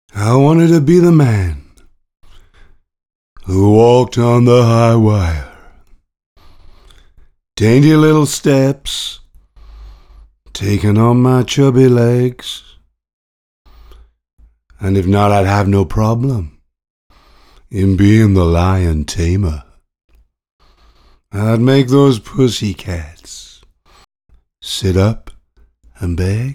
I wanted to be the man who walked on the high wire. Dainty little steps taken on my chubby legs. And if not, I'd have no problem in being the lion tamer. I'd make those pussycats sit up and beg.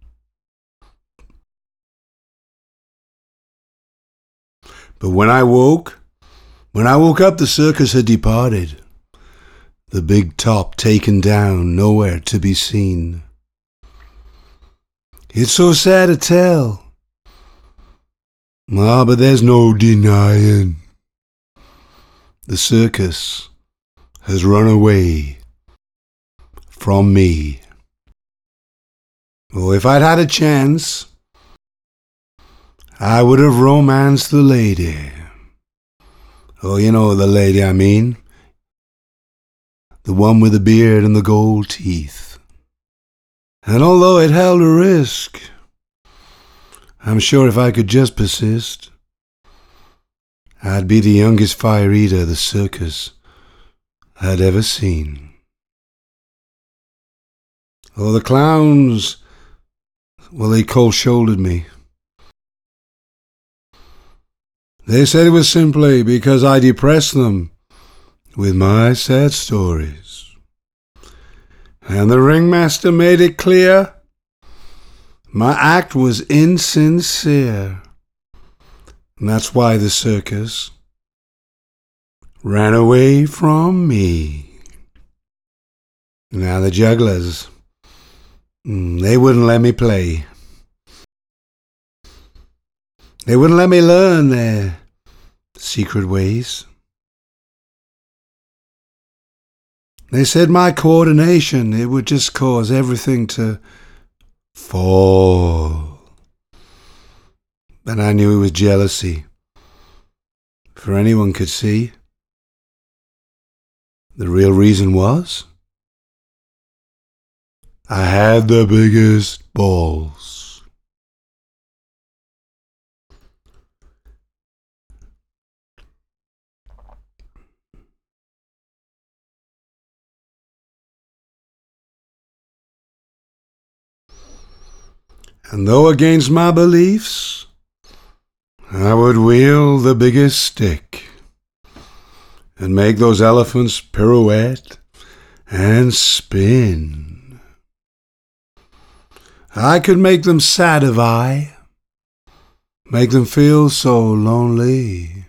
But when I woke up, the circus had departed, the big top taken down, nowhere to be seen. It's so sad to tell, but there's no denying. The circus has run away from me. Oh, if I'd had a chance, I would have romanced the lady. Oh, you know the lady I mean. The one with the beard and the gold teeth. And although it held a risk, I'm sure if I could just persist, I'd be the youngest fire eater the circus had ever seen. Oh, the clowns, well, they cold-shouldered me. They said it was simply because I depressed them with my sad stories. And the ringmaster made it clear my act was insincere. And that's why the circus ran away from me. Now the jugglers, they wouldn't let me play. They wouldn't let me learn their secret ways. They said my coordination, it would just cause everything to fall. But I knew it was jealousy, for anyone could see. The real reason was I had the biggest balls. And though against my beliefs, I would wield the biggest stick and make those elephants pirouette and spin. I could make them sad of eye, make them feel so lonely.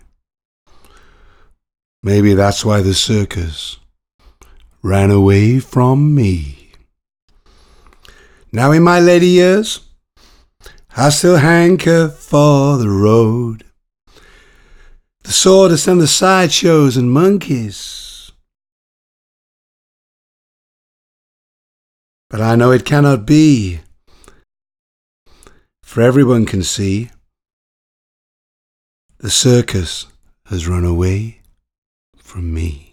Maybe that's why the circus ran away from me. Now in my later years, I still hanker for the road, the sawdust and the sideshows and monkeys. But I know it cannot be, for everyone can see the circus has run away from me.